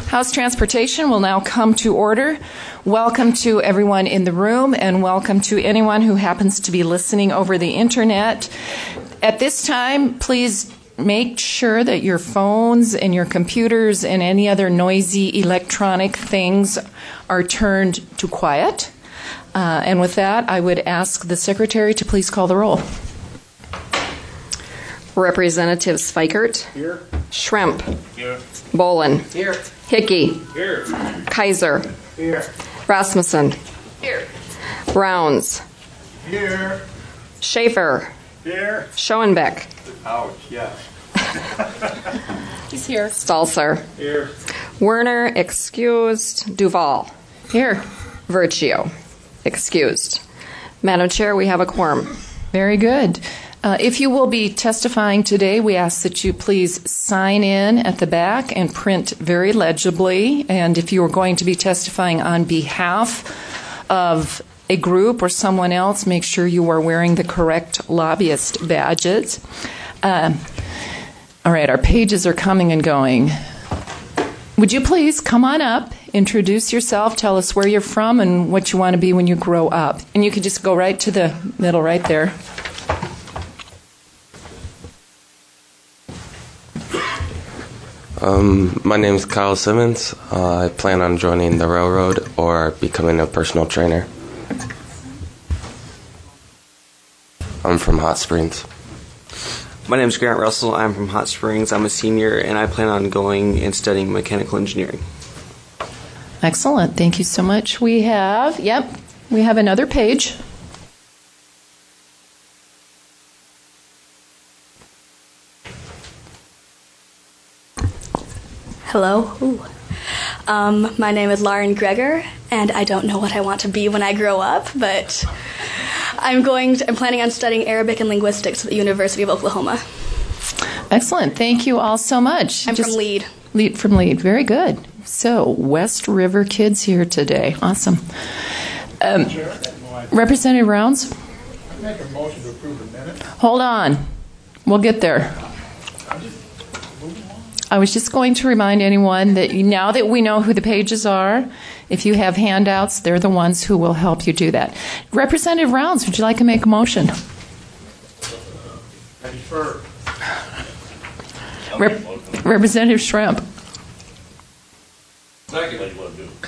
House Transportation will now come to order. Welcome to everyone in the room, and welcome to anyone who happens to be listening over the internet. At this time, please make sure that your phones and your computers and any other noisy electronic things are turned to quiet. And with that, I would ask the Secretary to please call the roll. Representatives Fikert. Here. Schremp. Here. Bolin. Here. Hickey. Here. Kaiser. Here. Rasmussen. Here. Rounds. Here. Schaefer. Here. Schoenbeck. Ouch, yes. He's here. Stalser. Here. Werner, excused. Duval. Here. Virgio, excused. Madam Chair, we have a quorum. Very good. If you will be testifying today, we ask that you please sign in at the back and print very legibly. And if you are going to be testifying on behalf of a group or someone else, make sure you are wearing the correct lobbyist badges. All right, our pages are coming and going. Would you please come on up, introduce yourself, tell us where you're from and what you want to be when you grow up. And you can just go right to the middle right there. My name is Kyle Simmons. I plan on joining the railroad or becoming a personal trainer. I'm from Hot Springs. My name is Grant Russell. I'm from Hot Springs. I'm a senior, and I plan on going and studying mechanical engineering. Excellent. Thank you so much. We have another page. Hello. My name is Lauren Greger, and I don't know what I want to be when I grow up, but I'm planning on studying Arabic and linguistics at the University of Oklahoma. Excellent. Thank you all so much. I'm from Lead. From Lead. Very good. So, West River kids here today. Awesome. Representative Rounds? I make a motion to approve the minutes. Hold on. We'll get there. I was just going to remind anyone that now that we know who the pages are, if you have handouts, they're the ones who will help you do that. Representative Rounds, would you like to make a motion? I defer. Representative Schremp. Second. What do you want to do?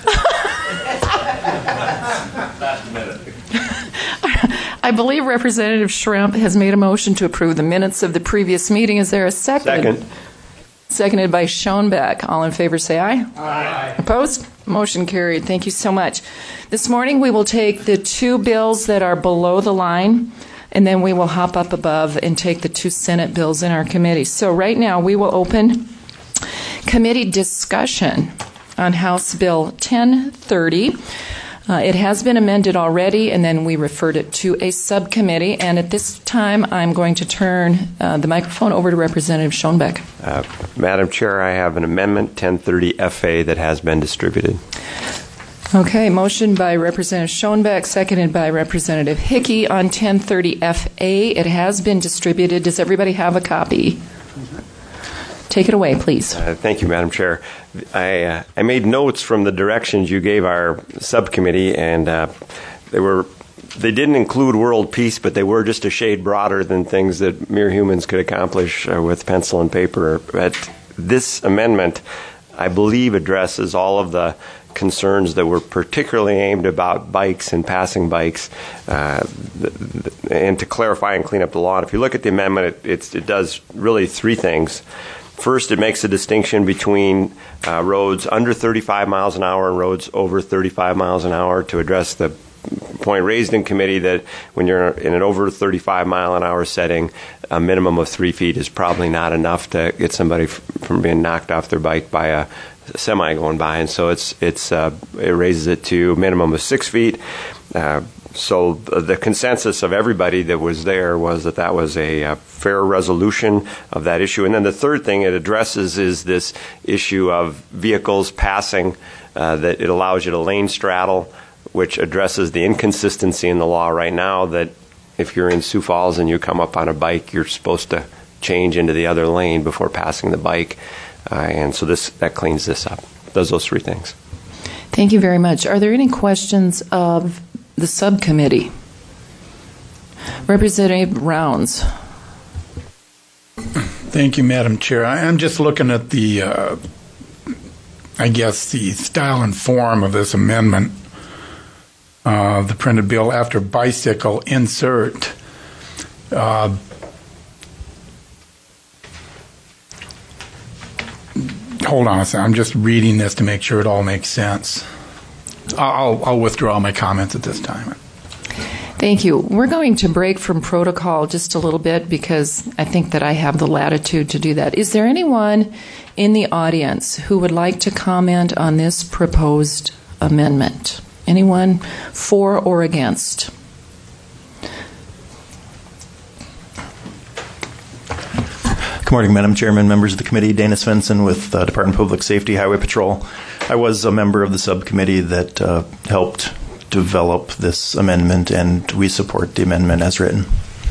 Last minute. I believe Representative Schremp has made a motion to approve the minutes of the previous meeting. Is there a second? Second. Seconded by Schoenbeck. All in favor say aye. Aye. Opposed? Motion carried. Thank you so much. This morning we will take the two bills that are below the line, and then we will hop up above and take the two Senate bills in our committee. So right now we will open committee discussion on House Bill 1030. It has been amended already, and then we referred it to a subcommittee. And at this time, I'm going to turn the microphone over to Representative Schoenbeck. Madam Chair, I have an amendment 1030 FA that has been distributed. Okay, motion by Representative Schoenbeck, seconded by Representative Hickey on 1030 FA. It has been distributed. Does everybody have a copy? Take it away, please. Thank you, Madam Chair. I made notes from the directions you gave our subcommittee, and they didn't include world peace, but they were just a shade broader than things that mere humans could accomplish with pencil and paper. But this amendment, I believe, addresses all of the concerns that were particularly aimed about bikes and passing bikes, and to clarify and clean up the law. And if you look at the amendment, it does really three things. First, it makes a distinction between roads under 35 miles an hour and roads over 35 miles an hour to address the point raised in committee that when you're in an over 35 mile an hour setting, a minimum of 3 feet is probably not enough to get somebody from being knocked off their bike by a semi going by. And so it raises it to a minimum of 6 feet. So the consensus of everybody that was there was that was a fair resolution of that issue. And then the third thing it addresses is this issue of vehicles passing, that it allows you to lane straddle, which addresses the inconsistency in the law right now that if you're in Sioux Falls and you come up on a bike, you're supposed to change into the other lane before passing the bike. And so that cleans this up. does those three things. Thank you very much. Are there any questions of the subcommittee? Representative Rounds. Thank you, Madam Chair. I'm just looking at the, the style and form of this amendment. The printed bill after bicycle insert. Hold on a second. I'm just reading this to make sure it all makes sense. I'll withdraw my comments at this time. Thank you. We're going to break from protocol just a little bit because I think that I have the latitude to do that. Is there anyone in the audience who would like to comment on this proposed amendment? Anyone for or against? Good morning, Madam Chairman, members of the committee. Dana Svensson with Department of Public Safety Highway Patrol. I was a member of the subcommittee that helped develop this amendment, and we support the amendment as written.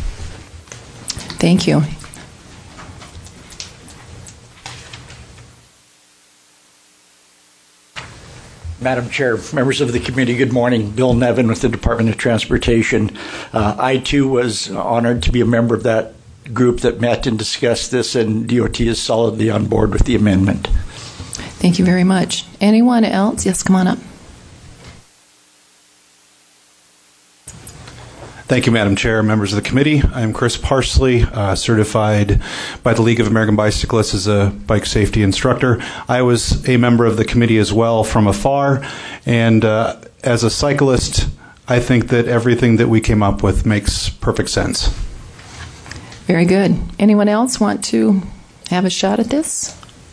Thank you. Madam Chair, members of the committee, good morning. Bill Nevin with the Department of Transportation. I, too, was honored to be a member of that group that met and discussed this, and DOT is solidly on board with the amendment. Thank you very much. Anyone else? Yes, come on up. Thank you, Madam Chair, members of the committee. I'm Chris Parsley, certified by the League of American Bicyclists as a bike safety instructor. I was a member of the committee as well from afar, and as a cyclist, I think that everything that we came up with makes perfect sense. Very good. Anyone else want to have a shot at this?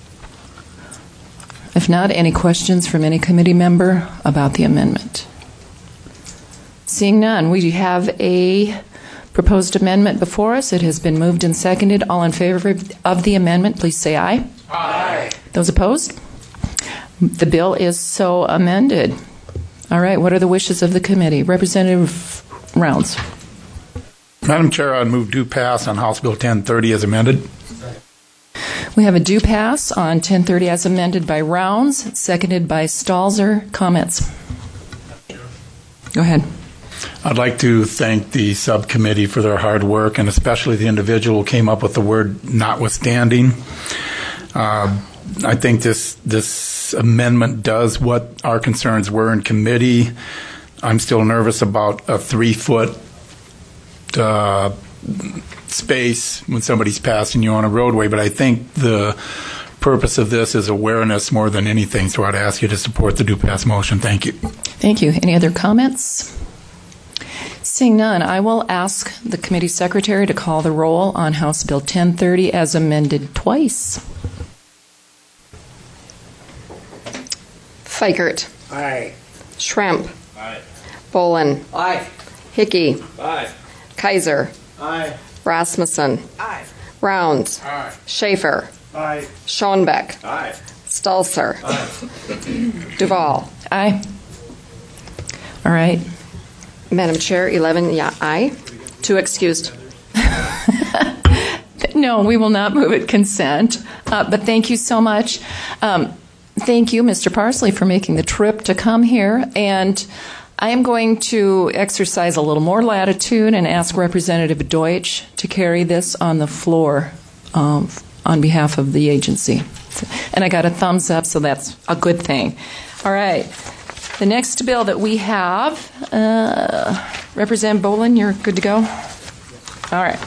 If not, any questions from any committee member about the amendment? Seeing none, we have a proposed amendment before us. It has been moved and seconded. All in favor of the amendment, please say aye. Aye. Those opposed? The bill is so amended. All right, what are the wishes of the committee? Representative Rounds. Madam Chair, I'd move due pass on House Bill 1030 as amended. We have a due pass on 1030 as amended by Rounds, seconded by Stalzer. Comments? Go ahead. I'd like to thank the subcommittee for their hard work, and especially the individual who came up with the word notwithstanding. I think this amendment does what our concerns were in committee. I'm still nervous about a 3-foot space when somebody's passing you on a roadway, but I think the purpose of this is awareness more than anything, so I'd ask you to support the due pass motion. Thank you. Thank you. Any other comments? Seeing none, I will ask the committee secretary to call the roll on House Bill 1030 as amended twice. Fikert. Aye. Schremp. Aye. Bolin. Aye. Hickey. Aye. Kaiser. Aye. Rasmussen. Aye. Rounds. Aye. Schaefer. Aye. Schoenbeck. Aye. Stalzer. Aye. Duval. Aye. All right. Madam Chair, 11 aye. 2 excused. No, we will not move it consent, but thank you so much. Thank you, Mr. Parsley, for making the trip to come here, and I am going to exercise a little more latitude and ask Representative Deutsch to carry this on the floor on behalf of the agency. And I got a thumbs up, so that's a good thing. All right. The next bill that we have, Representative Bolin, you're good to go? All right.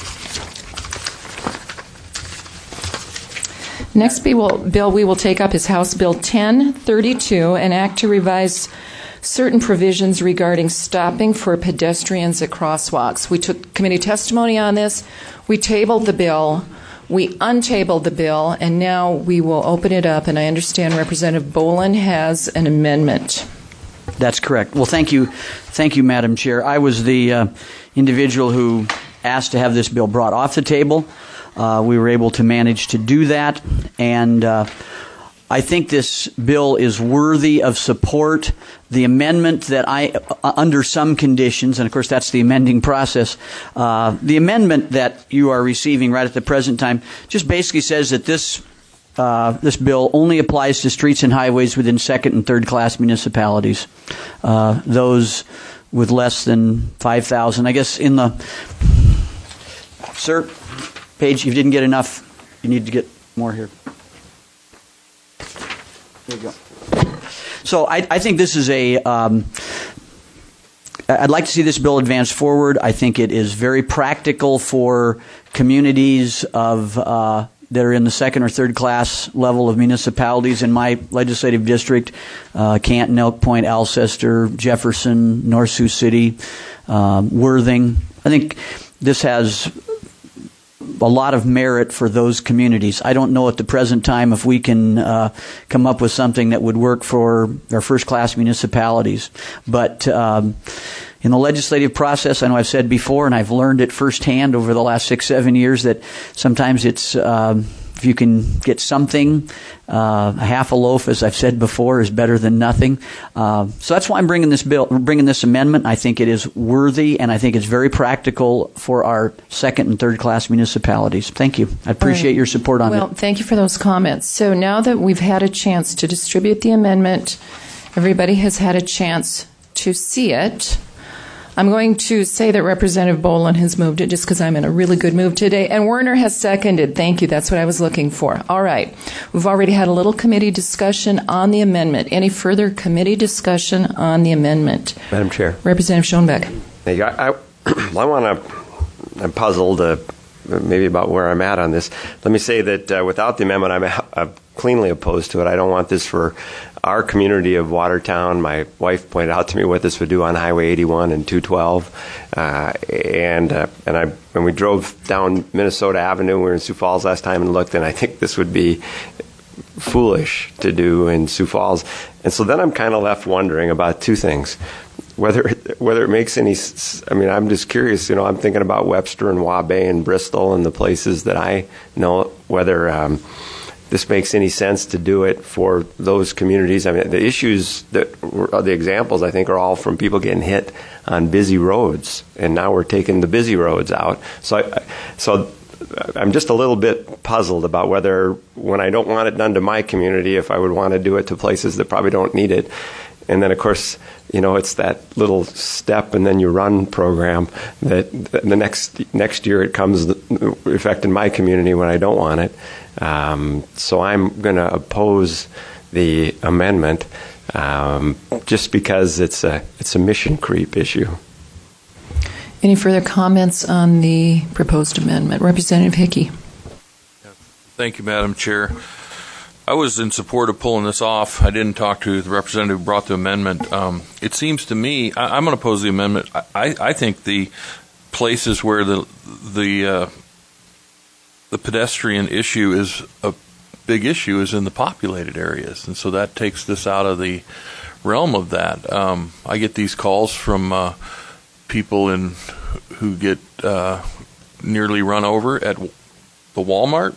Next bill we will take up is House Bill 1032, an act to revise certain provisions regarding stopping for pedestrians at crosswalks. We took committee testimony on this. We tabled the bill. We untabled the bill, and now we will open it up, and I understand Representative Bolin has an amendment. That's correct. Well, thank you, Madam Chair. I was the individual who asked to have this bill brought off the table. We were able to manage to do that, and I think this bill is worthy of support. The amendment that under some conditions, and of course that's the amending process, the amendment that you are receiving right at the present time just basically says that this this bill only applies to streets and highways within second and third class municipalities. Those with less than 5,000. I guess in the... Sir, Paige, you didn't get enough. You need to get more here. There you go. So I think this is I'd like to see this bill advance forward. I think it is very practical for communities that are in the second or third class level of municipalities. In my legislative district, Canton, Elk Point, Alcester, Jefferson, North Sioux City, Worthing. I think this has a lot of merit for those communities. I don't know at the present time if we can come up with something that would work for our first-class municipalities. But in the legislative process, I know I've said before, and I've learned it firsthand over the last 6-7 years, that sometimes it's if you can get something, a half a loaf, as I've said before, is better than nothing. So that's why I'm bringing this amendment. I think it is worthy, and I think it's very practical for our second and third class municipalities. Thank you. I appreciate your support on it. Well, thank you for those comments. So now that we've had a chance to distribute the amendment, everybody has had a chance to see it. I'm going to say that Representative Bolin has moved it just because I'm in a really good mood today. And Werner has seconded. Thank you. That's what I was looking for. All right. We've already had a little committee discussion on the amendment. Any further committee discussion on the amendment? Madam Chair. Representative Schoenbeck. I'm puzzled maybe about where I'm at on this. Let me say that without the amendment, I'm cleanly opposed to it. I don't want this for our community of Watertown. My wife pointed out to me what this would do on Highway 81 and 212. When we drove down Minnesota Avenue, we were in Sioux Falls last time and looked, and I think this would be foolish to do in Sioux Falls. And so then I'm kind of left wondering about two things. Whether it makes any, I'm just curious, I'm thinking about Webster and Waubay and Bristol and the places that I know, whether this makes any sense to do it for those communities. I mean, the issues the examples, I think, are all from people getting hit on busy roads, and now we're taking the busy roads out. So I'm just a little bit puzzled about whether, when I don't want it done to my community, if I would want to do it to places that probably don't need it. And then, of course, it's that little step and then you run program that the next year it comes affecting my community when I don't want it. So I'm going to oppose the amendment just because it's a mission creep issue. Any further comments on the proposed amendment? Representative Hickey. Thank you, Madam Chair. I was in support of pulling this off. I didn't talk to the representative who brought the amendment. It seems to me, I'm going to oppose the amendment. I think the places where the pedestrian issue is a big issue is in the populated areas, and so that takes this out of the realm of that. I get these calls from people who get nearly run over at the Walmart,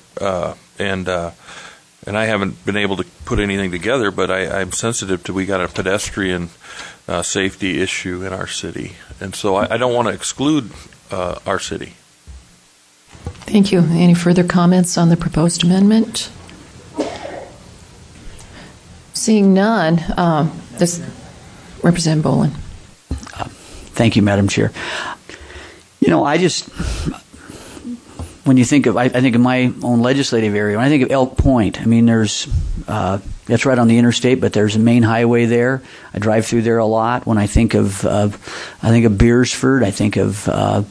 and I haven't been able to put anything together, but I'm sensitive to we got a pedestrian safety issue in our city, and so I don't want to exclude our city. Thank you. Any further comments on the proposed amendment? Seeing none, Representative Bolin. Thank you, Madam Chair. When you think of, I think of my own legislative area, when I think of Elk Point, there's, that's right on the interstate, but there's a main highway there. I drive through there a lot. When I think of Beersford, I think of,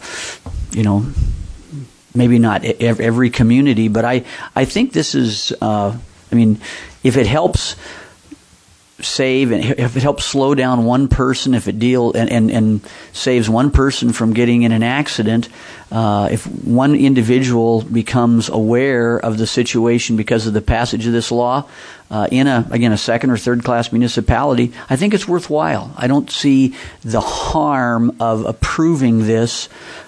maybe not every community, but I think this is, if it helps save and if it helps slow down one person, if it and saves one person from getting in an accident, if one individual becomes aware of the situation because of the passage of this law in a second or third class municipality, I think it's worthwhile. I don't see the harm of approving this.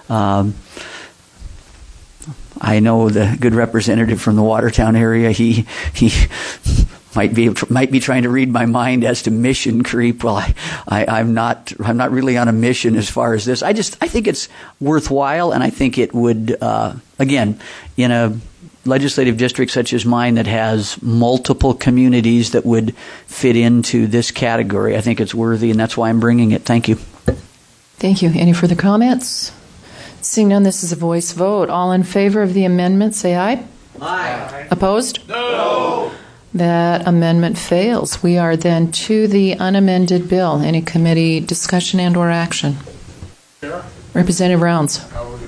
I know the good representative from the Watertown area. He might be trying to read my mind as to mission creep. Well, I'm not really on a mission as far as this. I think it's worthwhile, and I think it would again in a legislative district such as mine that has multiple communities that would fit into this category. I think it's worthy, and that's why I'm bringing it. Thank you. Thank you. Any further comments? Seeing none, this is a voice vote. All in favor of the amendment, say aye. Aye. Opposed? No. That amendment fails. We are then to the unamended bill. Any committee discussion and or action? Chair? Representative Rounds. I would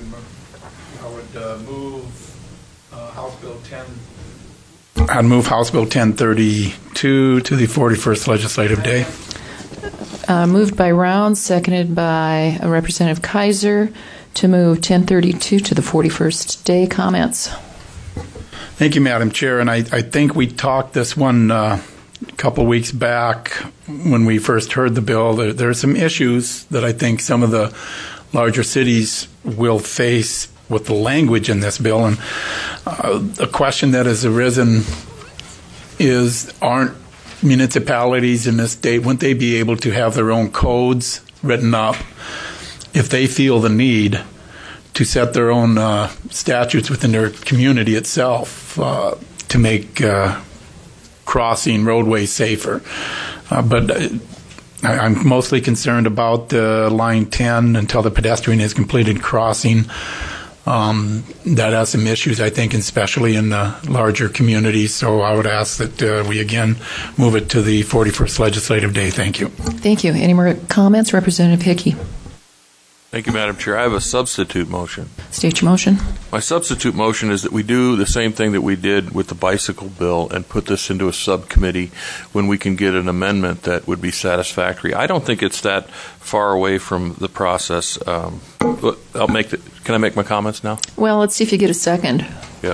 move House Bill 10. I'd move House Bill 1032 to the 41st legislative day. Moved by Rounds, seconded by Representative Kaiser to move 1032 to the 41st day. Comments? Thank you, Madam Chair. And I think we talked this one a couple weeks back when we first heard the bill. There are some issues that I think some of the larger cities will face with the language in this bill. And a question that has arisen is, aren't municipalities in this state, wouldn't they be able to have their own codes written up if they feel the need to set their own statutes within their community itself to make crossing roadways safer? But I'm mostly concerned about line 10 until the pedestrian is completed crossing. That has some issues, I think, especially in the larger communities. So I would ask that we again move it to the 41st legislative day. Thank you. Thank you. Any more comments? Representative Hickey. Thank you, Madam Chair. I have a substitute motion. State your motion. My substitute motion is that we do the same thing that we did with the bicycle bill and put this into a subcommittee when we can get an amendment that would be satisfactory. I don't think it's that far away from the process. Can I make my comments now? Well, let's see if you get a second. Yeah.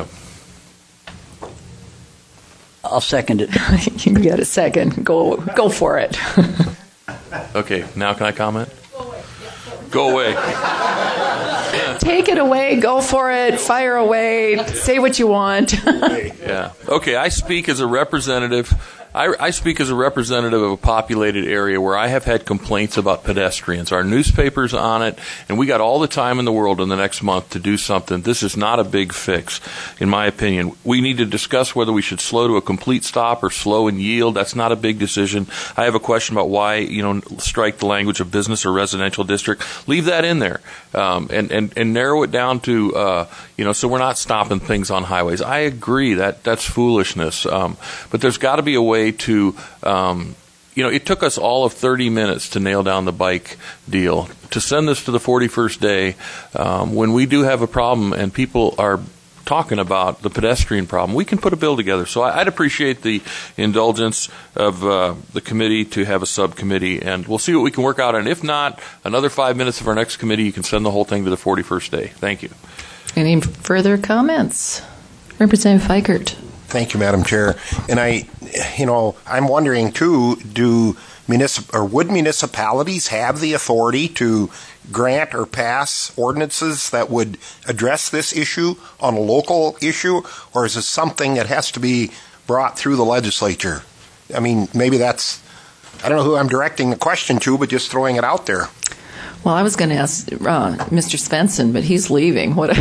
I'll second it. You got a second. Go for it. Okay, now can I comment? Go away. Take it away. Go for it. Fire away. Say what you want. Yeah. Okay, I speak as a representative. I speak as a representative of a populated area where I have had complaints about pedestrians. Our newspaper's on it, and we got all the time in the world in the next month to do something. This is not a big fix, in my opinion. We need to discuss whether we should slow to a complete stop or slow and yield. That's not a big decision. I have a question about why, strike the language of business or residential district. Leave that in there, and narrow it down to, so we're not stopping things on highways. I agree that's foolishness, but there's got to be a way to, it took us all of 30 minutes to nail down the bike deal. To send this to the 41st day, when we do have a problem and people are talking about the pedestrian problem, we can put a bill together. So I'd appreciate the indulgence of the committee to have a subcommittee, and we'll see what we can work out. And if not, another 5 minutes of our next committee, you can send the whole thing to the 41st day. Thank you. Any further comments? Representative Fikert. Thank you, Madam Chair. And I'm wondering too, would municipalities have the authority to grant or pass ordinances that would address this issue on a local issue, or is this something that has to be brought through the legislature? I mean, maybe I don't know who I'm directing the question to, but just throwing it out there. Well, I was going to ask Mr. Svensson, but he's leaving. What?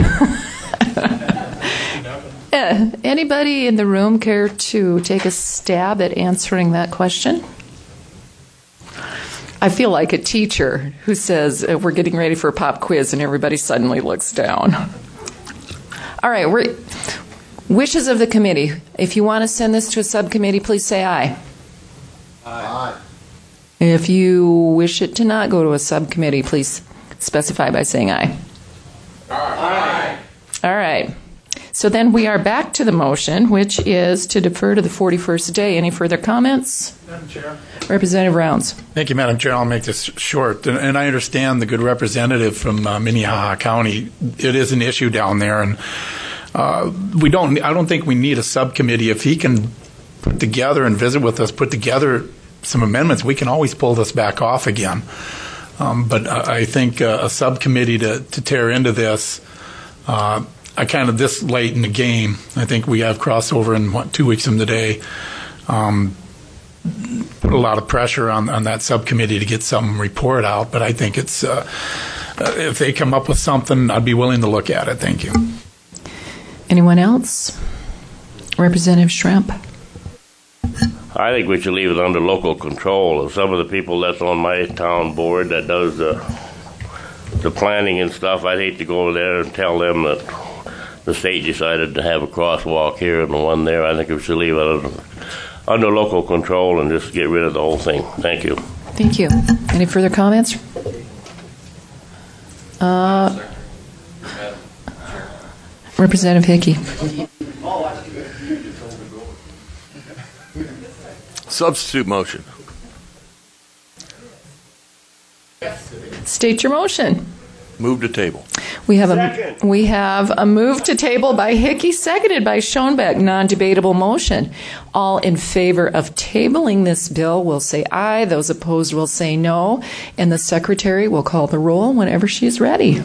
Anybody in the room care to take a stab at answering that question? I feel like a teacher who says, we're getting ready for a pop quiz, and everybody suddenly looks down. All right, wishes of the committee. If you want to send this to a subcommittee, please say aye. Aye. If you wish it to not go to a subcommittee, please specify by saying aye. Aye. All right. So then we are back to the motion, which is to defer to the 41st day. Any further comments? Madam Chair. Representative Rounds. Thank you, Madam Chair. I'll make this short. And I understand the good representative from Minnehaha County. It is an issue down there, and I don't think we need a subcommittee. If he can put together and visit with us, put together some amendments, we can always pull this back off again. But I think a subcommittee to tear into this, this late in the game, I think we have crossover in 2 weeks from today. Put a lot of pressure on that subcommittee to get some report out, but I think it's if they come up with something, I'd be willing to look at it. Thank you. Anyone else? Representative Shrimp. I think we should leave it under local control. Some of the people that's on my town board that does the planning and stuff, I'd hate to go over there and tell them that the state decided to have a crosswalk here and the one there. I think we should leave it under local control and just get rid of the whole thing. Thank you. Thank you. Any further comments? Representative Hickey. Substitute motion. State your motion. Move to table. We have a move to table by Hickey, seconded by Schoenbeck. Non-debatable motion. All in favor of tabling this bill will say aye. Those opposed will say no. And the secretary will call the roll whenever she's ready.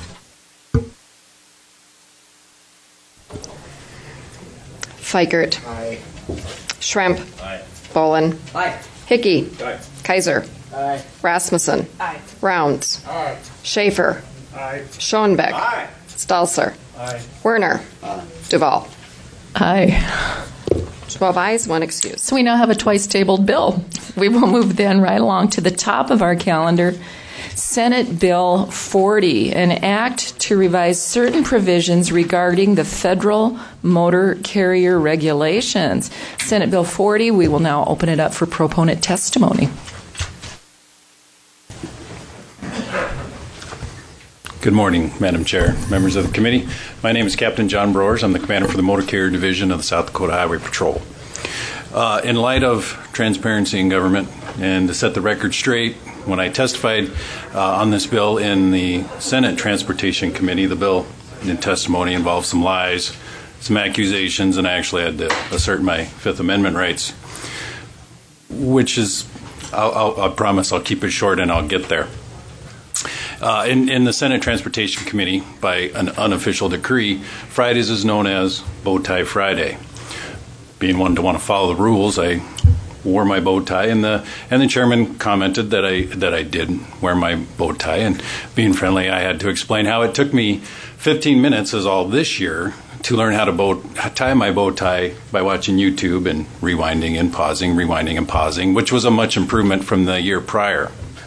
Fikert. Aye. Shrimp. Aye. Bolin. Aye. Hickey. Aye. Kaiser. Aye. Rasmussen. Aye. Rounds. Aye. Schaefer. Aye. Schoenbeck. Aye. Stalser. Aye. Werner. Aye. Duval. Aye. 12 ayes, 1 excuse. So we now have a twice tabled bill. We will move then right along to the top of our calendar. Senate Bill 40, an act to revise certain provisions regarding the federal motor carrier regulations. Senate Bill 40, we will now open it up for proponent testimony. Good morning, Madam Chair, members of the committee. My name is Captain John Broers. I'm the commander for the Motor Carrier Division of the South Dakota Highway Patrol. In light of transparency in government and to set the record straight, when I testified on this bill in the Senate Transportation Committee, the bill in testimony involved some lies, some accusations, and I actually had to assert my Fifth Amendment rights, which is, I promise I'll keep it short and I'll get there. In the Senate Transportation Committee, by an unofficial decree, Fridays is known as Bow Tie Friday. Being one to want to follow the rules, I wore my bow tie, and the chairman commented that I did wear my bow tie. And being friendly, I had to explain how it took me 15 minutes, as all this year, to learn how to tie my bow tie by watching YouTube and rewinding and pausing, which was a much improvement from the year prior.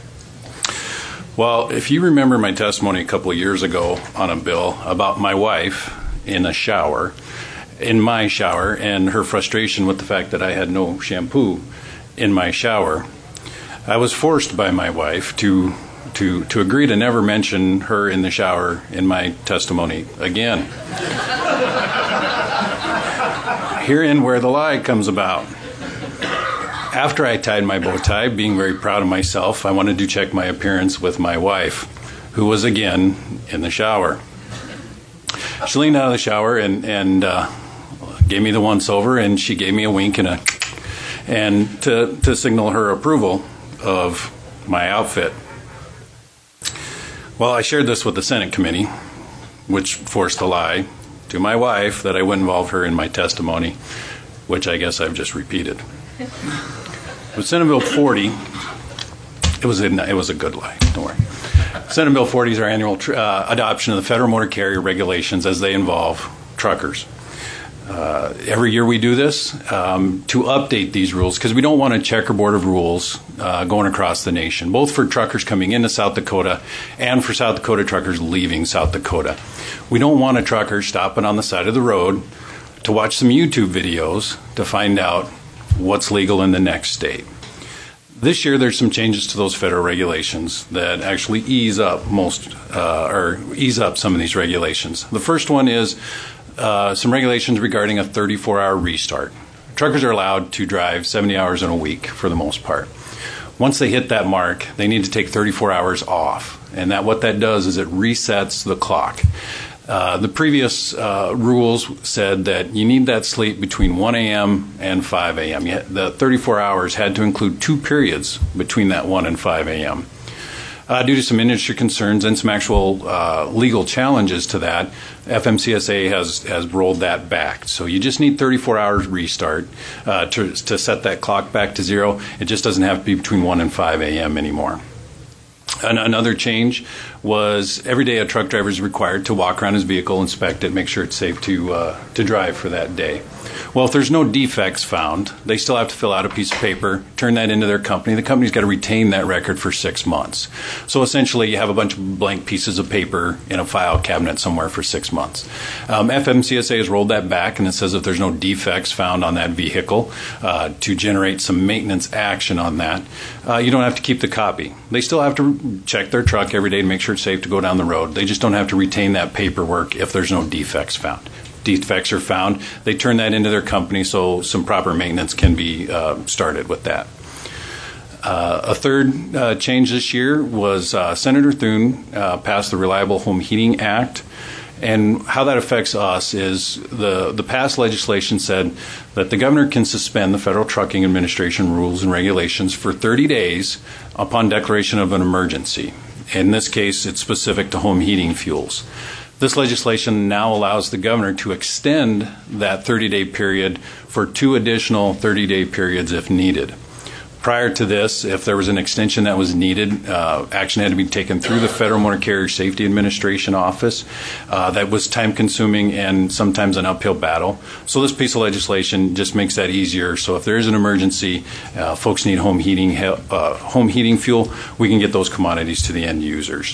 Well, if you remember my testimony a couple of years ago on a bill about my wife in my shower, and her frustration with the fact that I had no shampoo in my shower, I was forced by my wife to agree to never mention her in the shower in my testimony again. Herein where the lie comes about. After I tied my bow tie, being very proud of myself, I wanted to check my appearance with my wife, who was again in the shower. She leaned out of the shower and gave me the once over, and she gave me a wink and to signal her approval of my outfit. Well, I shared this with the Senate committee, which forced the lie to my wife that I would involve her in my testimony, which I guess I've just repeated. With Senate Bill 40, it was a good lie. Don't worry. Senate Bill 40 is our annual adoption of the federal motor carrier regulations as they involve truckers. Every year we do this to update these rules because we don't want a checkerboard of rules going across the nation, both for truckers coming into South Dakota and for South Dakota truckers leaving South Dakota. We don't want a trucker stopping on the side of the road to watch some YouTube videos to find out what's legal in the next state. This year, there's some changes to those federal regulations that actually ease up some of these regulations. The first one is some regulations regarding a 34-hour restart. Truckers are allowed to drive 70 hours in a week for the most part. Once they hit that mark, they need to take 34 hours off, and what that does is it resets the clock. The previous rules said that you need that sleep between 1 a.m. and 5 a.m. The 34 hours had to include 2 periods between that 1 and 5 a.m. Due to some industry concerns and some actual legal challenges to that, FMCSA has rolled that back. So you just need 34 hours restart to set that clock back to zero. It just doesn't have to be between 1 and 5 a.m. anymore. Another change was every day a truck driver is required to walk around his vehicle, inspect it, make sure it's safe to drive for that day. Well, if there's no defects found, they still have to fill out a piece of paper, turn that into their company. The company's got to retain that record for 6 months. So essentially, you have a bunch of blank pieces of paper in a file cabinet somewhere for 6 months. FMCSA has rolled that back, and it says if there's no defects found on that vehicle to generate some maintenance action on that, you don't have to keep the copy. They still have to check their truck every day to make sure it's safe to go down the road. They just don't have to retain that paperwork if there's no defects found. Defects are found, they turn that into their company so some proper maintenance can be started with that. A third change this year was Senator Thune passed the Reliable Home Heating Act. And how that affects us is the past legislation said that the governor can suspend the Federal Trucking Administration rules and regulations for 30 days upon declaration of an emergency. In this case, it's specific to home heating fuels. This legislation now allows the governor to extend that 30-day period for 2 additional 30-day periods if needed. Prior to this, if there was an extension that was needed, action had to be taken through the Federal Motor Carrier Safety Administration office. That was time-consuming and sometimes an uphill battle. So this piece of legislation just makes that easier. So if there is an emergency, folks need home heating fuel, we can get those commodities to the end users.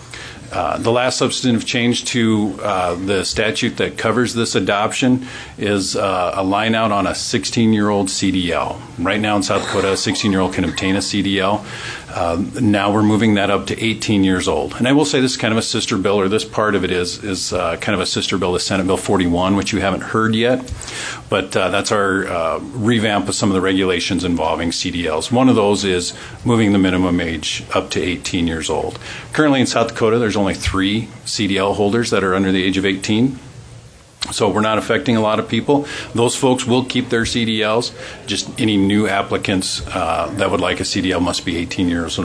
The last substantive change to the statute that covers this adoption is a line out on a 16-year-old CDL. Right now in South Dakota, a 16-year-old can obtain a CDL. Now we're moving that up to 18 years old. And I will say this is kind of a sister bill, or this part of it is kind of a sister bill to Senate Bill 41, which you haven't heard yet. But that's our revamp of some of the regulations involving CDLs. One of those is moving the minimum age up to 18 years old. Currently in South Dakota, there's only 3 CDL holders that are under the age of 18. So we're not affecting a lot of people. Those folks will keep their CDLs. Just any new applicants that would like a CDL must be 18 years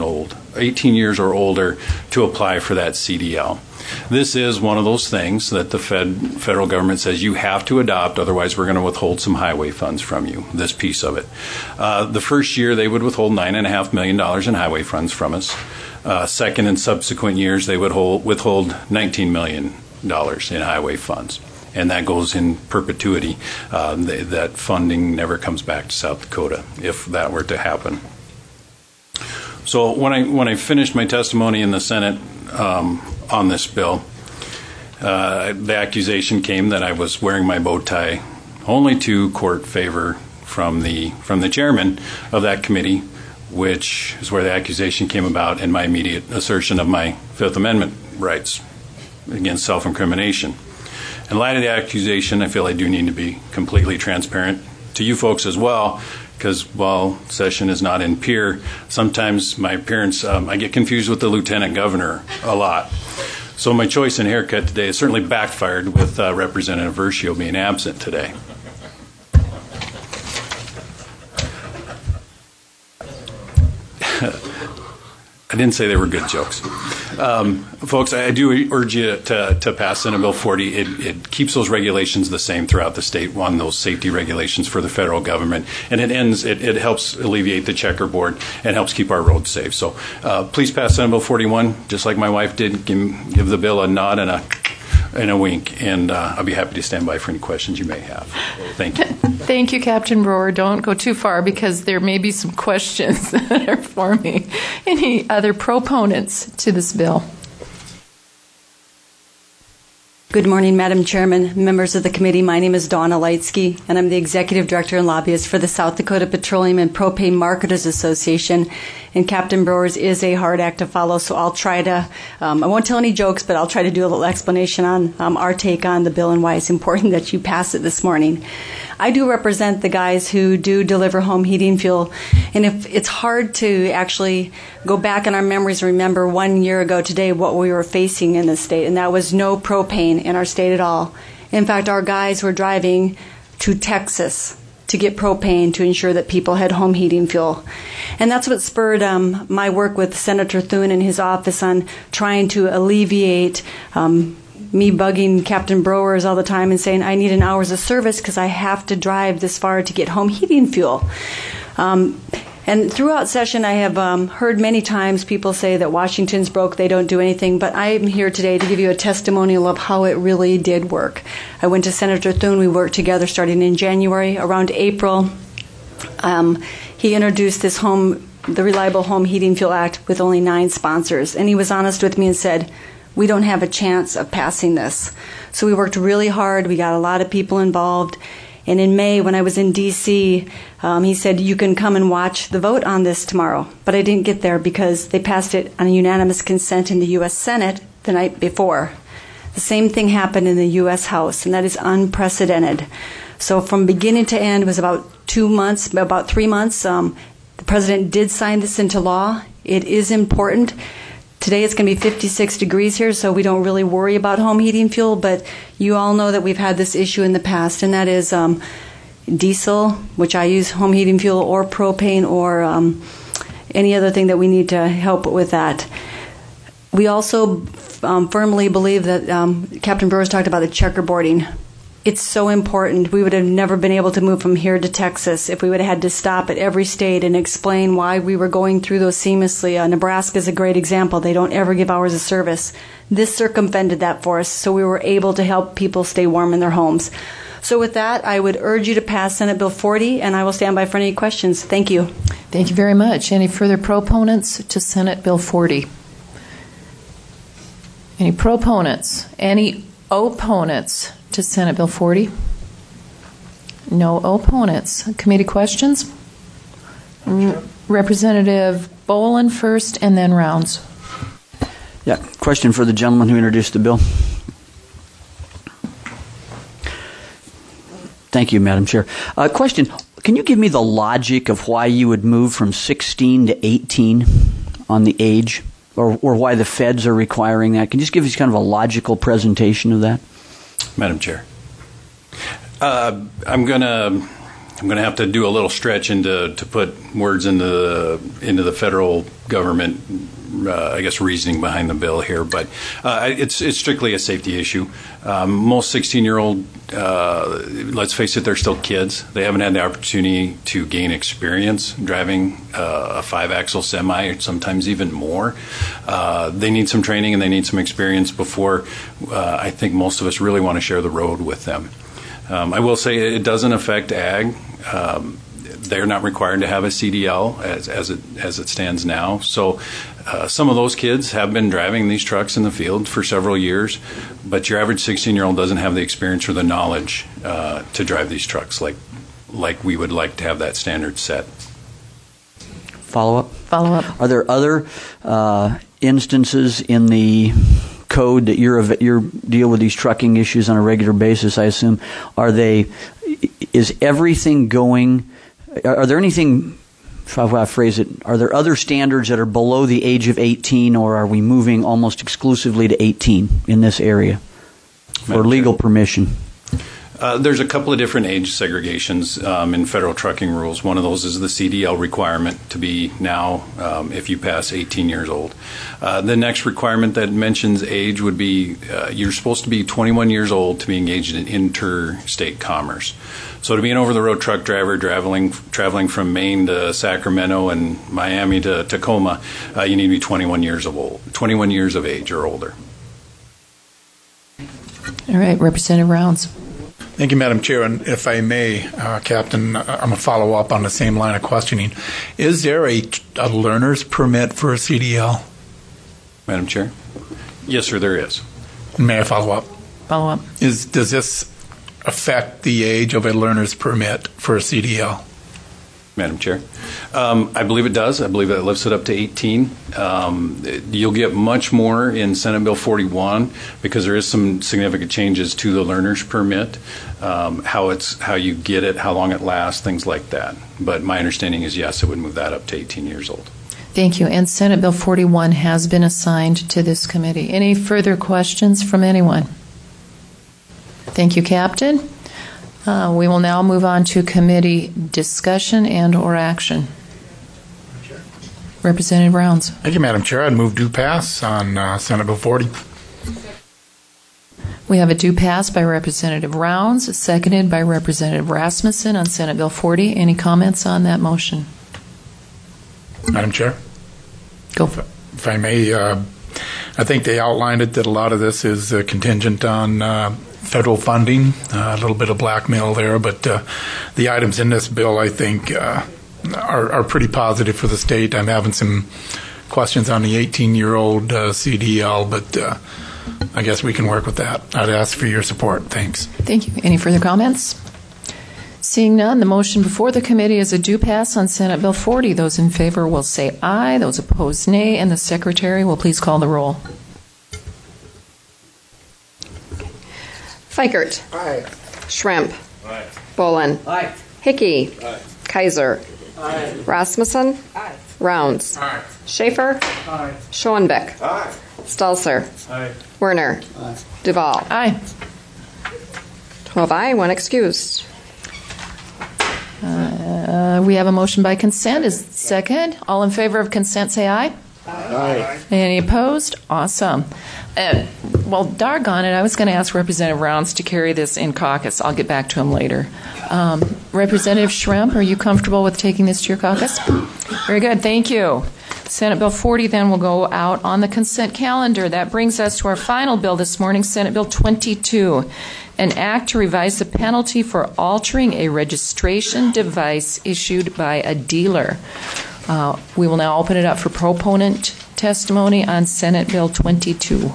or older to apply for that CDL. This is one of those things that the federal government says you have to adopt, otherwise we're going to withhold some highway funds from you, this piece of it. The first year they would withhold $9.5 million in highway funds from us. Second and subsequent years they would withhold $19 million in highway funds. And that goes in perpetuity. That funding never comes back to South Dakota if that were to happen. So when I finished my testimony in the Senate on this bill, the accusation came that I was wearing my bow tie only to court favor from the chairman of that committee, which is where the accusation came about and my immediate assertion of my Fifth Amendment rights against self-incrimination. In light of the accusation, I feel I do need to be completely transparent to you folks as well, because while session is not in Pierre, sometimes my appearance, I get confused with the lieutenant governor a lot. So my choice in haircut today has certainly backfired with Representative Versio being absent today. I didn't say they were good jokes. Folks, I do urge you to pass Senate Bill 40. It keeps those regulations the same throughout the state on those safety regulations for the federal government. And it helps alleviate the checkerboard and helps keep our roads safe. So please pass Senate Bill 41, just like my wife did. Give the bill a nod and a wink. And I'll be happy to stand by for any questions you may have. Thank you. Thank you, Captain Brewer. Don't go too far because there may be some questions that are for me. Any other proponents to this bill? Good morning, Madam Chairman, members of the committee. My name is Donna Leitsky, and I'm the Executive Director and Lobbyist for the South Dakota Petroleum and Propane Marketers Association. And Captain Brewer's is a hard act to follow, so I'll try to, I won't tell any jokes, but I'll try to do a little explanation on our take on the bill and why it's important that you pass it this morning. I do represent the guys who do deliver home heating fuel, and if it's hard to actually go back in our memories and remember 1 year ago today what we were facing in the state, and that was no propane in our state at all. In fact, our guys were driving to Texas to get propane to ensure that people had home heating fuel. And that's what spurred my work with Senator Thune in his office on trying to alleviate me bugging Captain Browers all the time and saying, I need an hours of service because I have to drive this far to get home heating fuel. And And throughout session, I have heard many times people say that Washington's broke, they don't do anything, but I'm here today to give you a testimonial of how it really did work. I went to Senator Thune. We worked together starting in January. Around April, he introduced this the Reliable Home Heating Fuel Act with only 9 sponsors. And he was honest with me and said, we don't have a chance of passing this. So we worked really hard. We got a lot of people involved. And in May, when I was in D.C., he said, you can come and watch the vote on this tomorrow. But I didn't get there because they passed it on a unanimous consent in the U.S. Senate the night before. The same thing happened in the U.S. House, and that is unprecedented. So from beginning to end was about 3 months. The President did sign this into law. It is important. Today it's going to be 56 degrees here, so we don't really worry about home heating fuel, but you all know that we've had this issue in the past, and that is diesel, which I use home heating fuel, or propane, or any other thing that we need to help with that. We also firmly believe that Captain Brewers talked about the checkerboarding. It's so important. We would have never been able to move from here to Texas if we would have had to stop at every state and explain why we were going through those seamlessly. Nebraska is a great example. They don't ever give hours of service. This circumvented that for us, so we were able to help people stay warm in their homes. So with that, I would urge you to pass Senate Bill 40, and I will stand by for any questions. Thank you. Thank you very much. Any further proponents to Senate Bill 40? Any proponents? Any opponents to Senate Bill 40? No opponents. Committee questions? Representative Boland first, and then Rounds. Yeah, question for the gentleman who introduced the bill. Thank you, Madam Chair. Question, can you give me the logic of why you would move from 16 to 18 on the age, or why the feds are requiring that? Can you just give us kind of a logical presentation of that? Madam Chair, I'm gonna have to do a little stretch to put words into the federal government, I guess, reasoning behind the bill here. But it's strictly a safety issue. Most 16-year-old, let's face it, they're still kids. They haven't had the opportunity to gain experience driving a 5-axle semi, or sometimes even more. They need some training and they need some experience before I think most of us really want to share the road with them. I will say it doesn't affect ag. They're not required to have a CDL as it stands now. So some of those kids have been driving these trucks in the field for several years, but your average 16-year-old doesn't have the experience or the knowledge to drive these trucks like we would like to have that standard set. Follow up? Follow up. Are there other instances in the code that you deal with these trucking issues on a regular basis, I assume? Is everything going... Are there anything, how I phrase it, are there other standards that are below the age of 18, or are we moving almost exclusively to 18 in this area for legal permission? There's a couple of different age segregations in federal trucking rules. One of those is the CDL requirement to be now if you pass 18 years old. The next requirement that mentions age would be you're supposed to be 21 years old to be engaged in interstate commerce. So to be an over-the-road truck driver traveling from Maine to Sacramento and Miami to Tacoma, you need to be 21 years of age or older. All right, Representative Rounds. Thank you, Madam Chair. And if I may, Captain, I'm going to follow up on the same line of questioning. Is there a learner's permit for a CDL? Madam Chair? Yes, sir, there is. May I follow up? Follow up. Does this affect the age of a learner's permit for a CDL? Madam Chair, I believe it does. I believe that lifts it up to 18. You'll get much more in Senate Bill 41 because there is some significant changes to the learner's permit, how you get it, how long it lasts, things like that. But my understanding is, yes, it would move that up to 18 years old. Thank you. And Senate Bill 41 has been assigned to this committee. Any further questions from anyone? Thank you, Captain. We will now move on to committee discussion and or action. Representative Rounds. Thank you, Madam Chair. I'd move due pass on Senate Bill 40. We have a due pass by Representative Rounds, seconded by Representative Rasmussen on Senate Bill 40. Any comments on that motion? Madam Chair? Go. If I may, I think they outlined it that a lot of this is contingent on federal funding, a little bit of blackmail there, but the items in this bill, I think, are pretty positive for the state. I'm having some questions on the 18-year-old CDL, but I guess we can work with that. I'd ask for your support. Thanks. Thank you. Any further comments? Seeing none, the motion before the committee is a due pass on Senate Bill 40. Those in favor will say aye. Those opposed, nay. And the Secretary will please call the roll. Fikert. Aye. Schrimp. Aye. Bolin. Aye. Hickey. Aye. Kaiser. Aye. Rasmussen. Aye. Rounds. Aye. Schaefer. Aye. Schoenbeck. Aye. Stalser. Aye. Werner. Aye. Duval. Aye. 12 aye, 1 excused. We have a motion by consent. Is it second? All in favor of consent, say aye. Aye. Any opposed? Awesome. Well, doggone it, I was going to ask Representative Rounds to carry this in caucus. I'll get back to him later. Representative Schrimp, are you comfortable with taking this to your caucus? Very good. Thank you. Senate Bill 40 then will go out on the consent calendar. That brings us to our final bill this morning, Senate Bill 22, an act to revise the penalty for altering a registration device issued by a dealer. We will now open it up for proponent testimony on Senate Bill 22.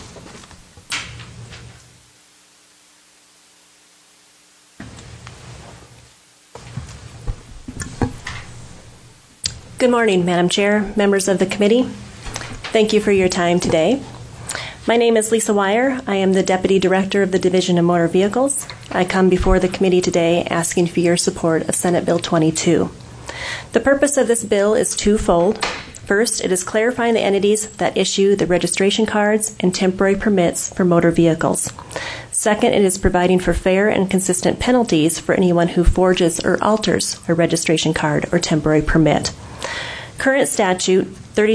Good morning, Madam Chair, members of the committee. Thank you for your time today. My name is Lisa Wire. I am the Deputy Director of the Division of Motor Vehicles. I come before the committee today asking for your support of Senate Bill 22. The purpose of this bill is twofold. First, it is clarifying the entities that issue the registration cards and temporary permits for motor vehicles. Second, it is providing for fair and consistent penalties for anyone who forges or alters a registration card or temporary permit. Current statute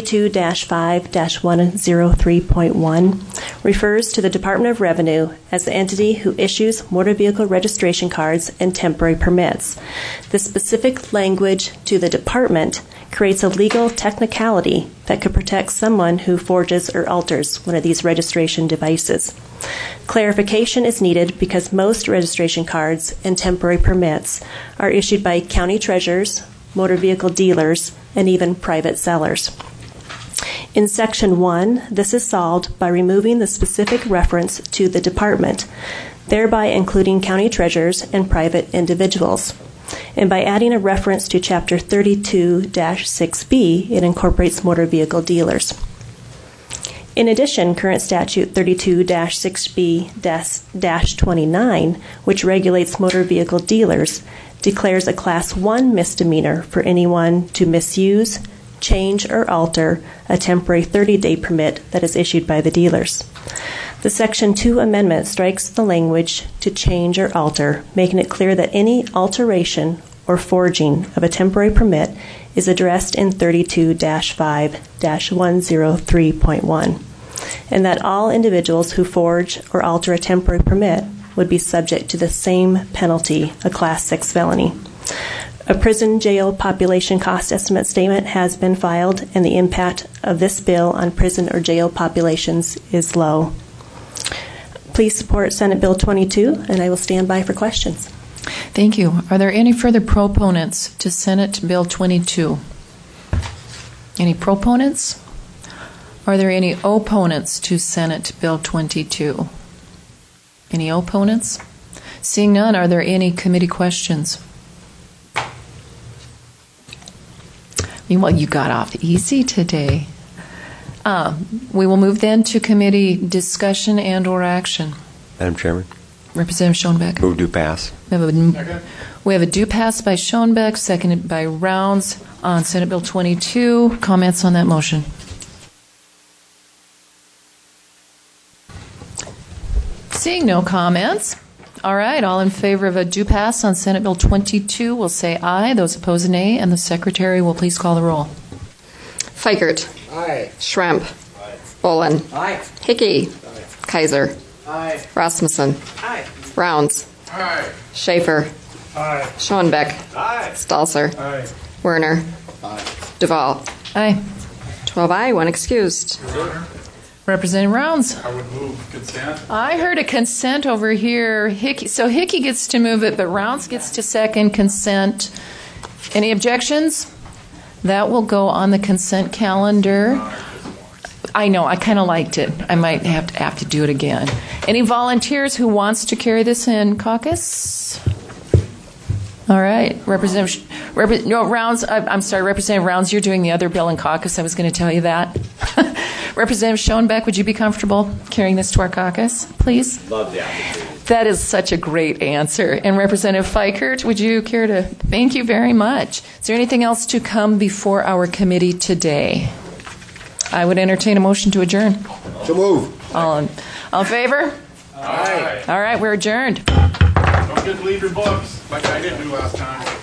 32-5-103.1 refers to the Department of Revenue as the entity who issues motor vehicle registration cards and temporary permits. The specific language to the department creates a legal technicality that could protect someone who forges or alters one of these registration devices. Clarification is needed because most registration cards and temporary permits are issued by county treasurers, motor vehicle dealers, and even private sellers. In Section 1, this is solved by removing the specific reference to the department, thereby including county treasurers and private individuals. And by adding a reference to Chapter 32-6B, it incorporates motor vehicle dealers. In addition, current statute 32-6B-29, which regulates motor vehicle dealers, declares a Class 1 misdemeanor for anyone to misuse, change, or alter a temporary 30-day permit that is issued by the dealers. The Section 2 amendment strikes the language to change or alter, making it clear that any alteration or forging of a temporary permit is addressed in 32-5-103.1, and that all individuals who forge or alter a temporary permit would be subject to the same penalty, a Class 6 felony. A prison jail population cost estimate statement has been filed, and the impact of this bill on prison or jail populations is low. Please support Senate Bill 22, and I will stand by for questions. Thank you. Are there any further proponents to Senate Bill 22? Any proponents? Are there any opponents to Senate Bill 22? Any opponents? Seeing none, are there any committee questions? Well, you got off easy today. We will move then to committee discussion and or action. Madam Chairman. Representative Schoenbeck. Move to pass. We have a due pass by Schoenbeck, seconded by Rounds on Senate Bill 22. Comments on that motion? Seeing no comments. All right, all in favor of a due pass on Senate Bill 22 will say aye. Those opposed, nay. And the Secretary will please call the roll. Fikert. Aye. Schrimp. Aye. Bolin. Aye. Hickey. Aye. Kaiser. Aye. Rasmussen. Aye. Rounds. Aye. Schaefer. Aye. Schoenbeck. Aye. Stalser. Aye. Werner. Aye. Duval. Aye. 12 aye, 1 excused. Representative Rounds. I would move consent. I heard a consent over here. Hickey gets to move it, but Rounds gets to second consent. Any objections? That will go on the consent calendar. I know, I kind of liked it. I might have to do it again. Any volunteers who wants to carry this in caucus? All right, Representative Rounds, you're doing the other bill in caucus. I was going to tell you that. Representative Schoenbeck, would you be comfortable carrying this to our caucus, please? Love the opportunity. That is such a great answer. And Representative Fikert, would you care to? Thank you very much. Is there anything else to come before our committee today? I would entertain a motion to adjourn. So move. All in favor? Aye. All right, we're adjourned. Don't just leave your books like I did do last time.